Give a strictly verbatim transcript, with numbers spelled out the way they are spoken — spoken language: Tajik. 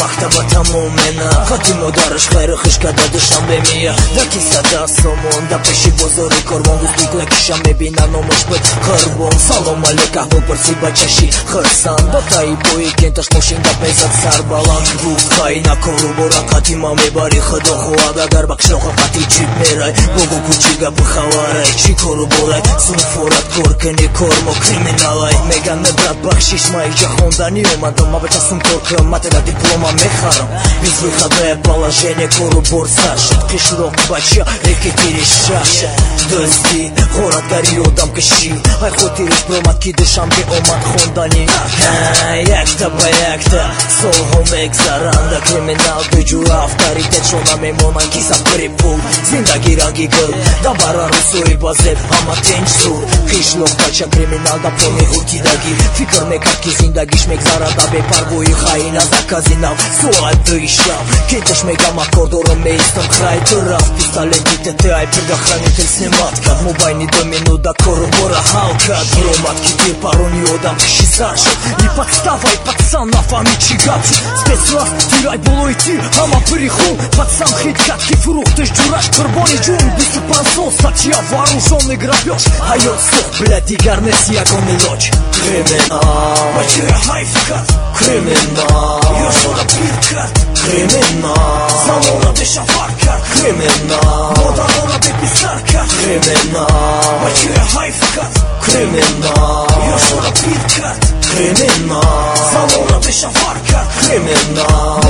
مكتبة تمومنا خاتم ودارش خير خشكا دادشم بمية دا كيسا دا سومون دا پشی بزرگ کربون دوست بیگله کشم میبینن نمش بد خربون سلام علیک احباب برسی بچشی خرسان با تایی بوی کنتش موشین دا پیزد سر بالان گفت خواهی نکرو برا قدیما میباری خدا خواب اگر بخشو خواهی چیب میرای بگو کوچیگا بخوارای چی کرو برای سنفورت کر کنی کرمو کریمینالای میگن نبرد بخشیش ما ایجا خوندنی اومدم ما بچستم کرکم ما teda диплома мехарам безвыходное положение кору борса шутки широк бача рекетири шаша дости город гори одам каши ай хотириш проматки дышам бе омад хондани якта ба якта солҳо мегзаранда криминал дуҷура авторитет шона мемонан киса припул зиндаги ранги гул да бара русои базеб ҳама тинч суд қишлоқ бача криминал да пони ҳутидаги фикр мекард ки зиндагиш мегзарада бепарвои хаина заказинав суат дышав кеташ мегам аккордором меистам край тураф пистолентите ты ай предохранитель снимат кад мобайни до минута кору бора халкат громат ки ты парони одам киши саршад не подставай пацан на фами чигати спецкласс тирай болой ти ама прихол пацан хиткат ки фурухтеш ҷураш қурбони ҷун бисупан сол статья вооруженный грабеж ҳаёт сух блядь дигар нест ягон илоҷ криминал бачаи ҳайф кард криминал ёшора пир кард криминал залора бешафар кард криминал модарора беписар кард криминал бачаи ҳайф кард криминал ёшора пир кард криминал залора бешафар кард криминал